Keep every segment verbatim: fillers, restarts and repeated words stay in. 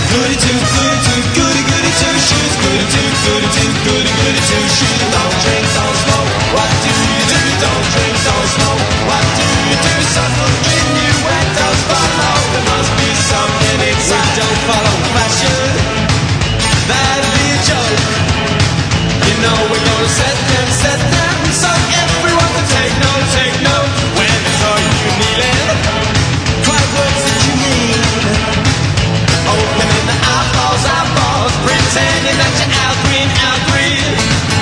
Goody two, goody two, goody goody two shoes. Goody two, goody two, goody goody two shoes. Don't drink, don't smoke. What do you do? Don't drink, don't smoke. What do you do? Subtle innuendos follow. There must be something inside. We don't follow fashion. That'd be a joke. You know we're gonna set them, set them, so everyone can take note, take note. When are you kneeling? Cry words that you mean. Opening the eyeballs, eyeballs, pretending that you're out green, out green.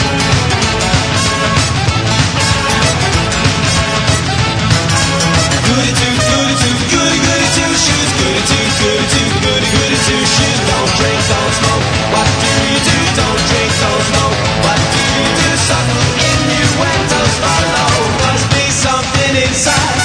Goody two, goody two, goody goody two shoes. Goody two, goody two, goody goody two shoes. Don't drink, don't smoke. What do you do? Don't drink, don't smoke. What do you do? Subtle innuendos follow. Must be something inside.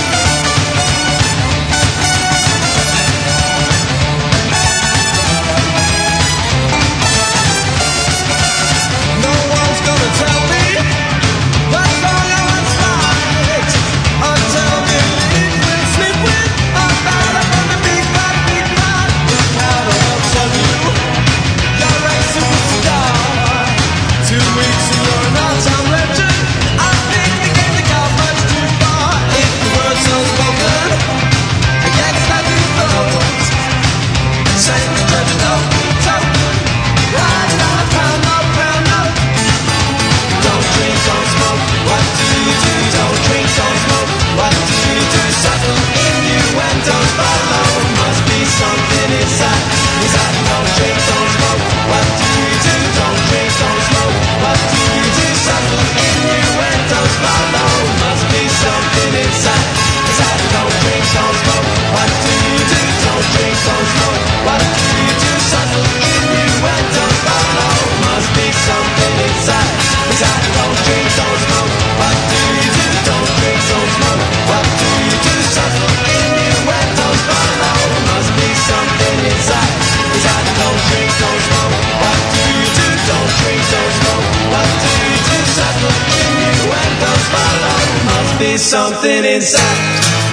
No one's gonna tell me what's wrong and what's right until you live with, sleep with, or bad up on the big bad, big bad. Look how the world tell you you're a superstar. Two weeks and you're an all-time legend. I think the game they got much too far. If the word's unspoken, against that new vote. Say the judge is open, token. Right down, pound up, pound up. Don't drink, don't smoke. What do you do? Don't drink, don't smoke. What do you do? Subtle innuendos follow. Must be something inside. Inside, don't drink, don't smoke. What do you do? Don't drink, don't smoke. What do you do? Subtle innuendos follow. Must be something inside. Inside, don't drink, don't smoke. What do you do? Don't drink, don't smoke. What do you do? Subtle innuendos follow. Must be something inside. Inside, don't drink, don't smoke. What do you do? Don't drink, don't smoke. What do you do? Subtle innuendos follow. Must be something inside. Inside, don't drink, don't smoke. What do you do? Don't drink, don't smoke. What do you do? Subtle innuendos follow. Must be something inside.